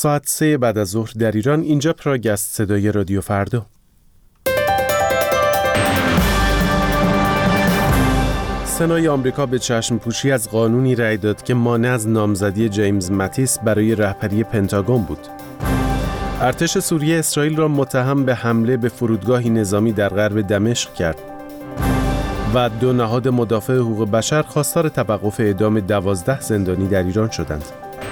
ساعت 3 بعد از ظهر در ایران. اینجا پراگ است، صدای رادیو فردا. سنای آمریکا به چشم پوشی از قانونی رأی داد که مانع از نامزدی جیمز ماتیس برای رهبری پنتاگون بود. ارتش سوریه اسرائیل را متهم به حمله به فرودگاهی نظامی در غرب دمشق کرد و 2 نهاد مدافع حقوق بشر خواستار توقف اعدام 12 زندانی در ایران شدند.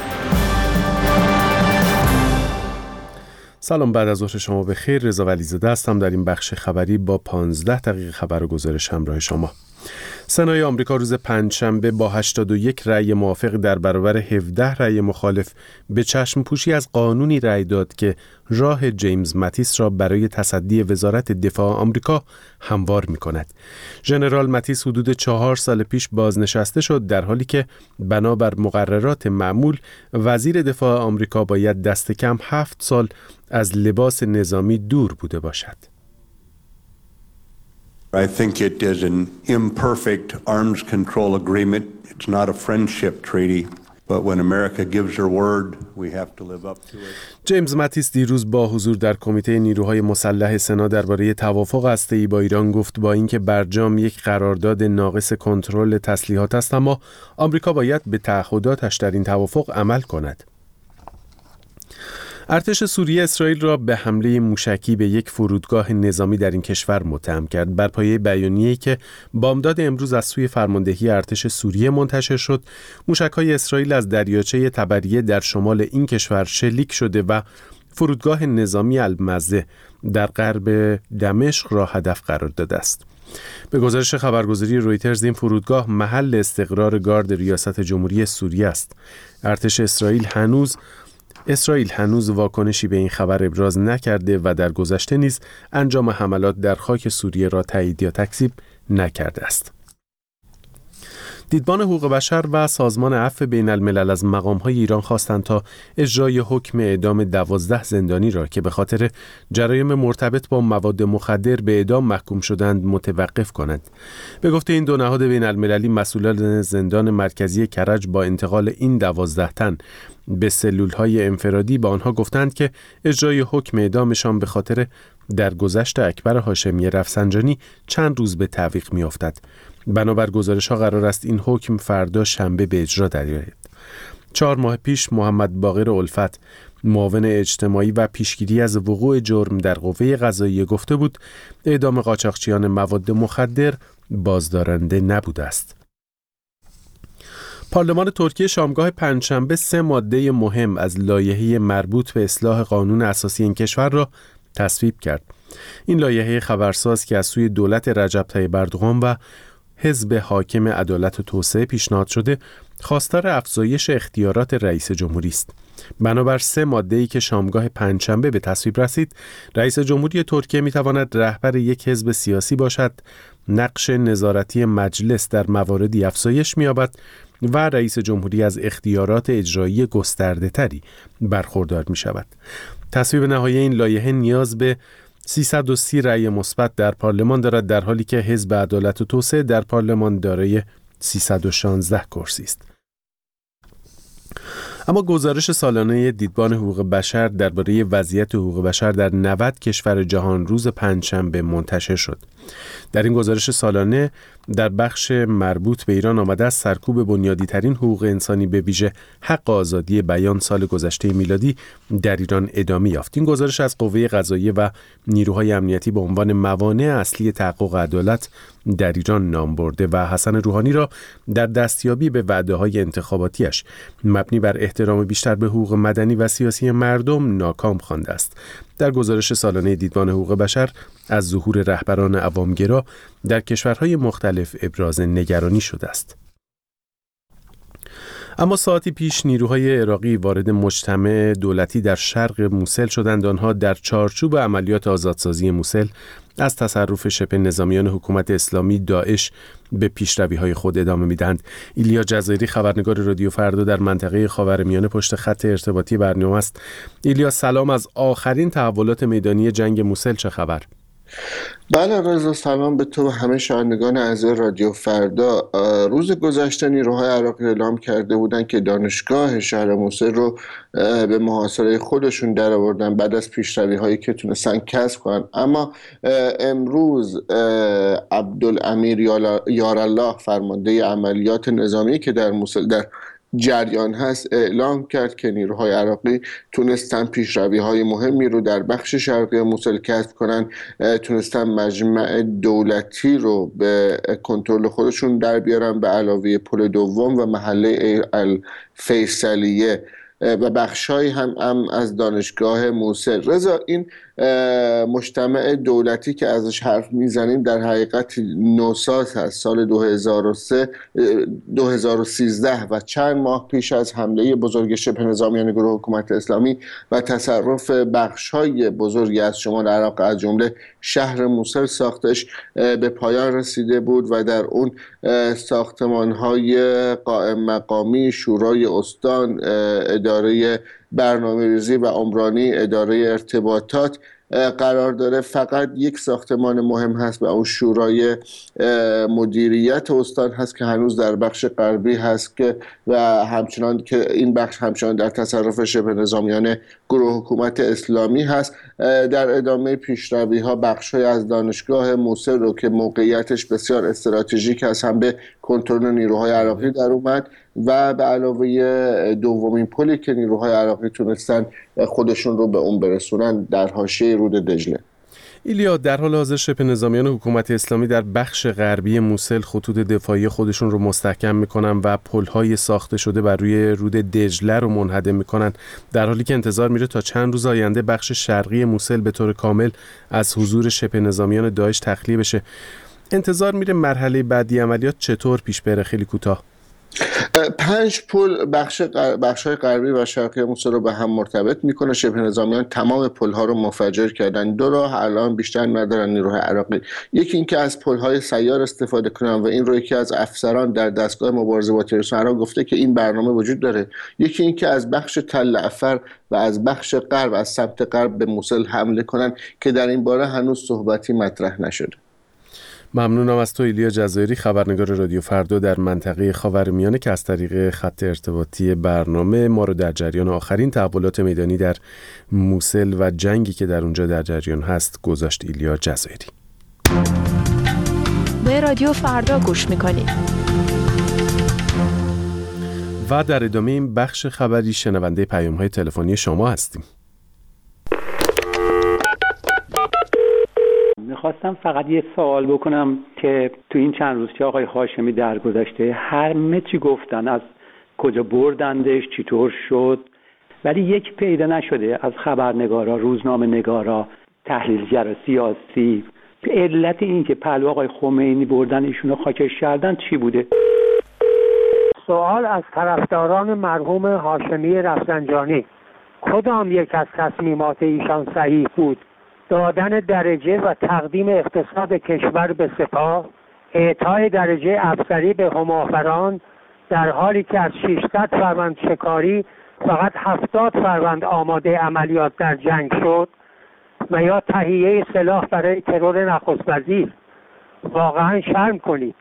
سلام، بعد از ظهر شما بخیر. رضا ولیزاده هستم. در این بخش خبری با 15 دقیقه خبر و گزارش همراه شما. سنای آمریکا روز پنجشنبه با 81 رأی موافق در برابر 17 رأی مخالف به چشم پوشی از قانونی رأی داد که راه جیمز ماتیس را برای تصدی وزارت دفاع آمریکا هموار می‌کند. ژنرال ماتیس حدود 4 سال پیش بازنشسته شد، در حالی که بنابر مقررات معمول وزیر دفاع آمریکا باید دست کم 7 سال از لباس نظامی دور بوده باشد. I think it is an imperfect arms control agreement. It's not a friendship treaty. But when America gives her word, we have to live up to it. جیمز ماتیس دیروز با حضور در کمیته نیروهای مسلح سنا درباره توافق هسته‌ای با ایران گفت با اینکه برجام یک قرارداد ناقص کنترل تسلیحات است، اما آمریکا باید به تعهداتش در این توافق عمل کند. ارتش سوریه اسرائیل را به حمله موشکی به یک فرودگاه نظامی در این کشور متهم کرد. بر پایه بیانیه‌ای که بامداد امروز از سوی فرماندهی ارتش سوریه منتشر شد، موشک‌های اسرائیل از دریاچه تبریه در شمال این کشور شلیک شده و فرودگاه نظامی المزه در غرب دمشق را هدف قرار داده است. به گزارش خبرگزاری رویترز این فرودگاه محل استقرار گارد ریاست جمهوری سوریه است. ارتش اسرائیل هنوز واکنشی به این خبر ابراز نکرده و در گذشته نیز انجام حملات در خاک سوریه را تایید یا تکذیب نکرده است. دیدبان حقوق بشر و سازمان عفو بین الملل از مقام‌های ایران خواستند تا اجرای حکم اعدام 12 زندانی را که به خاطر جرایم مرتبط با مواد مخدر به اعدام محکوم شدند متوقف کنند. به گفته این 2 نهاد بین المللی، مسئولان زندان مرکزی کرج با انتقال این 12 تن به سلول‌های انفرادی با آنها گفتند که اجرای حکم اعدامشان به خاطر درگذشت اکبر هاشمی رفسنجانی چند روز به تعویق می‌افتد. بنابر گزارش‌ها قرار است این حکم فردا شنبه به اجرا درآید. 4 ماه پیش محمد باقر الفت، معاون اجتماعی و پیشگیری از وقوع جرم در قوه قضاییه، گفته بود اعدام قاچاقچیان مواد مخدر بازدارنده نبوده است. پارلمان ترکیه شامگاه پنجشنبه 3 ماده مهم از لایحه مربوط به اصلاح قانون اساسی این کشور را تصویب کرد. این لایحه خبرساز که از سوی دولت رجب طیب اردوغان و حزب حاکم عدالت و توسعه پیشنهاد شده، خواستار افزایش اختیارات رئیس جمهوری است. بنابر 3 ماده‌ای که شامگاه پنجشنبه به تصویب رسید، رئیس جمهوری ترکیه می‌تواند رهبر یک حزب سیاسی باشد، نقش نظارتی مجلس در مواردی افزایش می‌یابد و رئیس جمهوری از اختیارات اجرایی گسترده‌تری برخوردار می‌شود. تصویب نهایی این لایحه نیاز به 330 رأی مثبت در پارلمان دارد، در حالی که حزب عدالت و توسعه در پارلمان دارای 316 کرسی است. اما گزارش سالانه دیدبان حقوق بشر درباره وضعیت حقوق بشر در 90 کشور جهان روز پنجشنبه منتشر شد. در این گزارش سالانه در بخش مربوط به ایران آمده است سرکوب بنیادی ترین حقوق انسانی به ویژه حق آزادی بیان سال گذشته میلادی در ایران ادامه یافت. این گزارش از قوه قضاییه و نیروهای امنیتی به عنوان موانع اصلی تحقق عدالت در ایران نام برده و حسن روحانی را در دستیابی به وعده‌های انتخاباتیش مبنی بر احترام بیشتر به حقوق مدنی و سیاسی مردم ناکام خوانده است. در گزارش سالانه دیدبان حقوق بشر از ظهور رهبران عوامگرا در کشورهای مختلف ابراز نگرانی شده است. اما ساعتی پیش نیروهای عراقی وارد مجتمع دولتی در شرق موسل شدند. آنها در چارچوب عملیات آزادسازی موسل از تصرف شبه نظامیان حکومت اسلامی داعش به پیشروی‌های خود ادامه می‌دهند. ایلیا جزایری، خبرنگار رادیو فردا در منطقه خاورمیانه، پشت خط ارتباطی برنامه است. ایلیا سلام، از آخرین تحولات میدانی جنگ موسل چه خبر؟ بله رضا، سلام به تو و همه شنوندگان عزیز رادیو فردا. روز گذشته نیروهای عراقی اعلام کرده بودند که دانشگاه شهر موصل رو به محاصره خودشون در آوردن بعد از پیشروی‌هایی که تونستن کسب کنن. اما امروز عبدالامیر یارالله فرمانده عملیات نظامی که در موصل در جریان هست اعلام کرد که نیروهای عراقی تونستن پیشروی‌های مهمی رو در بخش شرقی موصل کسب کنن، تونستن مجمع دولتی رو به کنترل خودشون در بیارن به علاوه پل دوم و محله الفیصلیه و بخشایی هم از دانشگاه موصل. رضا، این مجتمع دولتی که ازش حرف میزنیم در حقیقت نوساز هست. سال 2013 و چند ماه پیش از حمله بزرگ شبه نظامیان گروه حکومت اسلامی و تصرف بخش‌های بزرگی از شمال عراق از جمله شهر موصل ساختش به پایان رسیده بود و در اون ساختمان‌های قائم مقامی، شورای استان، اداره برنامه‌ریزی و عمرانی، اداره ارتباطات قرار داره. فقط یک ساختمان مهم هست و اون شورای مدیریت استان هست که هنوز در بخش غربی هست که و همچنان که این بخش همچنان در تصرف شبه نظامیان گروه حکومت اسلامی هست. در ادامه پیشروی ها بخش‌های از دانشگاه موصل رو که موقعیتش بسیار استراتژیک هست هم به کنترل نیروهای عراقی در اومد و به علاوه دومین پلی که نیروهای عراقی تونستن خودشون رو به اون برسونن در حاشیه رود دجله. ایلیا، در حال حاضر شبه نظامیان حکومت اسلامی در بخش غربی موصل خطوط دفاعی خودشون رو مستحکم میکنن و پل‌های ساخته شده بر روی رود دجله رو منهدم میکنن، در حالی که انتظار میره تا چند روز آینده بخش شرقی موصل به طور کامل از حضور شبه نظامیان داعش تخلیه بشه. انتظار میره مرحله بعدی عملیات چطور پیش بره؟ خیلی کوتاه. 5 پل بخش‌های غربی و شرقی موصل رو به هم مرتبط میکنه. شبه نظامیان تمام پل‌ها رو منفجر کردن. دو راه الان بیشتر ندارن نیروهای عراقی. یکی اینکه از پل‌های سیار استفاده کنن و این رو یکی از افسران در دستگاه مبارزه با تروریسم عراق گفته که این برنامه وجود داره. یکی اینکه از بخش تل افر و از بخش غرب از سمت غرب به موصل حمله کنن که در این باره هنوز صحبتی مطرح نشده. ممنونم از تو ایلیا جزایری، خبرنگار رادیو فردا در منطقه خاورمیانه که از طریق خط ارتباطی برنامه ما رو در جریان آخرین تحولات میدانی در موصل و جنگی که در اونجا در جریان هست گذاشت. ایلیا جزایری. به رادیو فردا گوش میکنید. و در ادامه این بخش خبری شنونده پیام‌های تلفنی شما هستیم. میخواستم فقط یه سوال بکنم که تو این چند روز که آقای هاشمی در گذشته همه چی گفتن، از کجا بردندش، چطور شد، ولی یک پیدا نشده از خبرنگارا، روزنامه نگارا، تحلیلگرا سیاسی. علت این که پهلو آقای خمینی بردن ایشونو خاکش کردن چی بوده؟ سوال از طرفداران مرحوم هاشمی رفسنجانی: کدام یک از تصمیمات ایشان صحیح بود؟ دادن درجه و تقدیم اقتصاد کشور به سپاه، اعطای درجه افسری به همافران، در حالی که از 600 فروند شکاری فقط 70 فروند آماده عملیات در جنگ شد، و یا تهیه سلاح برای ترور نخست وزیر. واقعا شرم کنید.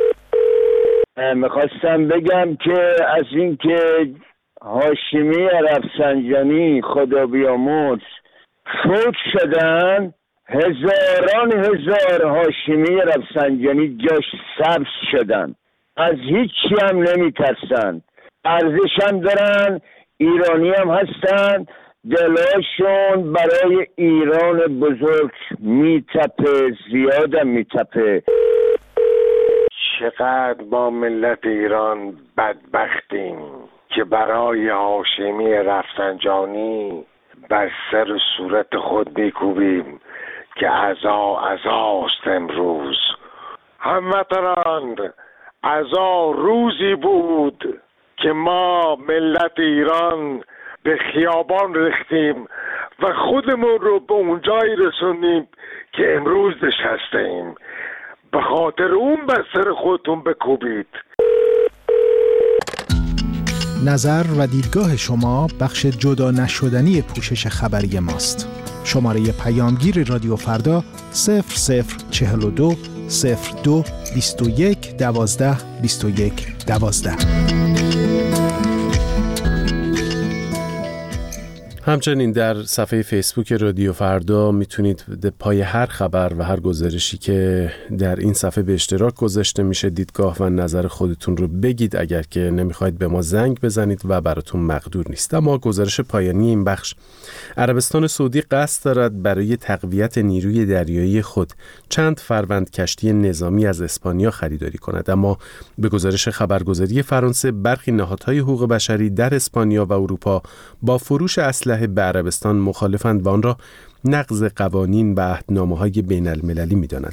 میخواستم بگم که از این که هاشمی رفسنجانی خدا بیامرز فوت شدن، هزاران هزار هاشمی رفسنجانی جاش سبز شدن، از هیچی هم نمی ترسن، ارزش هم دارن، ایرانی هم هستن، دلاشون برای ایران بزرگ میتپه، زیادم میتپه. چقدر با ملت ایران بدبختیم که برای هاشمی رفسنجانی بر سر صورت خود میکوبیم که عزاست امروز. هموطنان، عزا روزی بود که ما ملت ایران به خیابان ریختیم و خودمون رو به اونجایی رسوندیم که امروز نشستیم. به خاطر اون بر سر خودتون بکوبید. نظر و دیدگاه شما بخش جدا نشدنی پوشش خبری ماست. شماره پیامگیر رادیو فردا 0042 02 21 12 21 12. همچنین در صفحه فیسبوک رادیو فردا میتونید پای هر خبر و هر گزارشی که در این صفحه به اشتراک گذاشته میشه دیدگاه و نظر خودتون رو بگید، اگر که نمیخواید به ما زنگ بزنید و براتون مقدور نیست. اما گزارش پایانی این بخش: عربستان سعودی قصد دارد برای تقویت نیروی دریایی خود چند فروند کشتی نظامی از اسپانیا خریداری کند، اما به گزارش خبرگزاری فرانسه برخی نهادهای حقوق بشری در اسپانیا و اروپا با فروش اسلحه به عربستان مخالفند و آن را نقض قوانین و عهدنامه‌های بین المللی می‌دانند.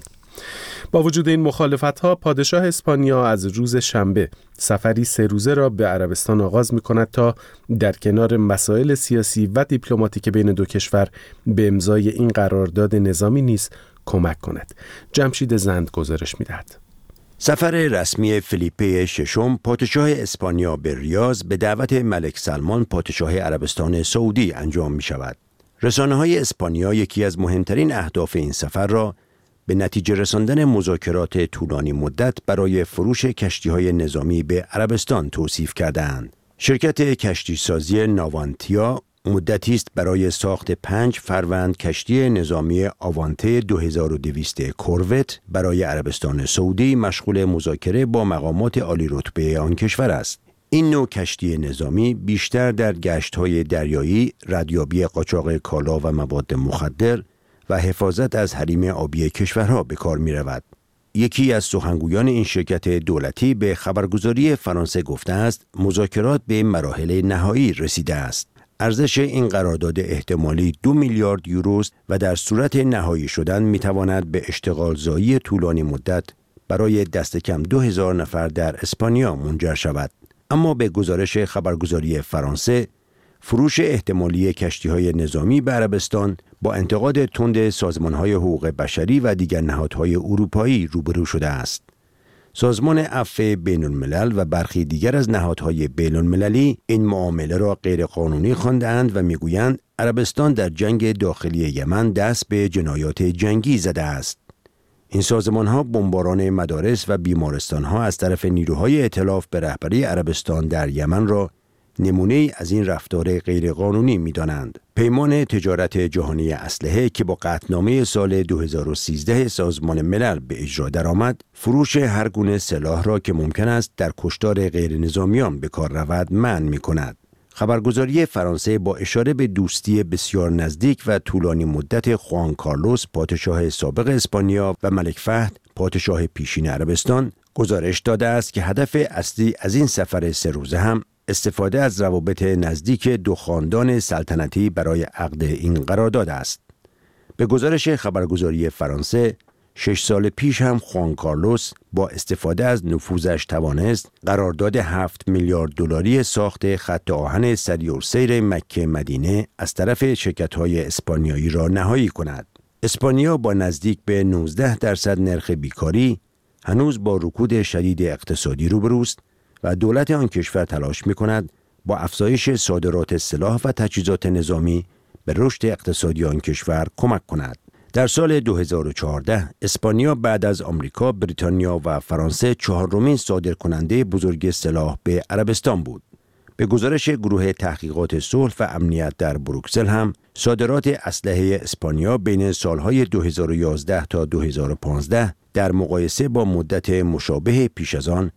با وجود این مخالفت‌ها، پادشاه اسپانیا از روز شنبه سفری 3 روزه را به عربستان آغاز می‌کند تا در کنار مسائل سیاسی و دیپلماتیک بین دو کشور به امضای این قرارداد نظامی نیز کمک کند. جمشید زند گزارش می‌دهد. سفر رسمی فلیپه ششم پادشاه اسپانیا به ریاض به دعوت ملک سلمان پادشاه عربستان سعودی انجام می شود. رسانه‌های اسپانیا یکی از مهمترین اهداف این سفر را به نتیجه رساندن مذاکرات طولانی مدت برای فروش کشتی‌های نظامی به عربستان توصیف کردند. شرکت کشتیسازی ناوانتیا مدتی است برای ساخت 5 فروند کشتی نظامی آوانته 2200 کوروت برای عربستان سعودی مشغول مذاکره با مقامات عالی رتبه آن کشور است. این نوع کشتی نظامی بیشتر در گشت‌های دریایی، ردیابی قاچاق کالا و مواد مخدر و حفاظت از حریم آبی کشورها به کار می‌رود. یکی از سخنگویان این شرکت دولتی به خبرگزاری فرانسه گفته است مذاکرات به مراحل نهایی رسیده است. ارزش این قرارداد احتمالی 2 میلیارد یورو است و در صورت نهایی شدن میتواند به اشتغالزایی طولانی مدت برای دست کم 2000 نفر در اسپانیا منجر شود. اما به گزارش خبرگزاری فرانسه، فروش احتمالی کشتی‌های نظامی به عربستان با انتقاد تند سازمان‌های حقوق بشری و دیگر نهادهای اروپایی روبرو شده است. سازمان عفو بین‌الملل و برخی دیگر از نهادهای بین‌المللی این معامله را غیرقانونی خوانده‌اند و می‌گویند عربستان در جنگ داخلی یمن دست به جنایات جنگی زده است. این سازمان‌ها بمباران مدارس و بیمارستان‌ها از طرف نیروهای ائتلاف به رهبری عربستان در یمن را نمونه از این رفتار غیرقانونی می‌دانند. پیمان تجارت جهانی اسلحه که با قطعنامه سال 2013 سازمان ملل به اجرا درآمد، فروش هر گونه سلاح را که ممکن است در کشتار غیر نظامیان به کار رود منع می‌کند. خبرگزاری فرانسه با اشاره به دوستی بسیار نزدیک و طولانی مدت خوان کارلوس پادشاه سابق اسپانیا و ملک فهد پادشاه پیشین عربستان گزارش داده است که هدف اصلی از این سفر 3 روزه هم استفاده از روابط نزدیک دو خاندان سلطنتی برای عقد این قرارداد است. به گزارش خبرگزاری فرانسه، 6 سال پیش هم خوان کارلوس با استفاده از نفوذش توانست قرارداد 7 میلیارد دلاری ساخت خط آهن سریع‌السیر مکه مدینه از طرف شرکت‌های اسپانیایی را نهایی کند. اسپانیا با نزدیک به 19% نرخ بیکاری هنوز با رکود شدید اقتصادی روبروست و دولت آن کشور تلاش می‌کند با افزایش صادرات سلاح و تجهیزات نظامی به رشد اقتصادی آن کشور کمک کند. در سال 2014 اسپانیا بعد از آمریکا، بریتانیا و فرانسه 4مین صادرکننده بزرگ سلاح به عربستان بود. به گزارش گروه تحقیقات صلح و امنیت در بروکسل هم صادرات اسلحه اسپانیا بین سالهای 2011 تا 2015 در مقایسه با مدت مشابه پیش از آن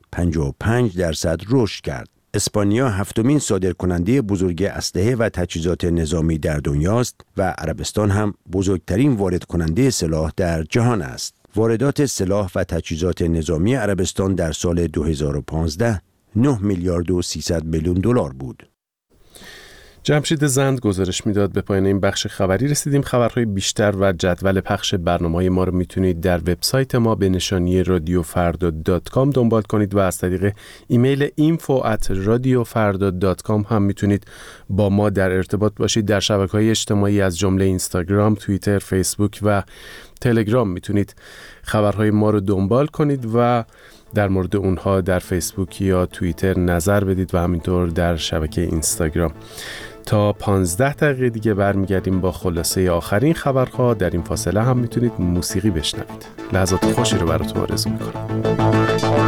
55% رشد کرد. اسپانیا 7مین صادرکننده بزرگ اسلحه و تجهیزات نظامی در دنیاست و عربستان هم بزرگترین وارد کننده سلاح در جهان است. واردات سلاح و تجهیزات نظامی عربستان در سال 2015 9 میلیارد و 300 میلیون دلار بود. جمشید زند گزارش میداد. به پایان این بخش خبری رسیدیم. خبرهای بیشتر و جدول پخش برنامه‌های ما رو میتونید در وبسایت ما به نشانی radiofarda.com دنبال کنید و از طریق ایمیل info@radiofarda.com هم میتونید با ما در ارتباط باشید. در شبکه‌های اجتماعی از جمله اینستاگرام، توییتر، فیسبوک و تلگرام میتونید خبرهای ما رو دنبال کنید و در مورد اونها در فیسبوک یا توییتر نظر بدید و همینطور در شبکه اینستاگرام. تا 15 دقیقه دیگه برمیگردیم با خلاصه آخرین خبرها. در این فاصله هم میتونید موسیقی بشنوید. لحظات خوشی رو براتون آرزو میکنم.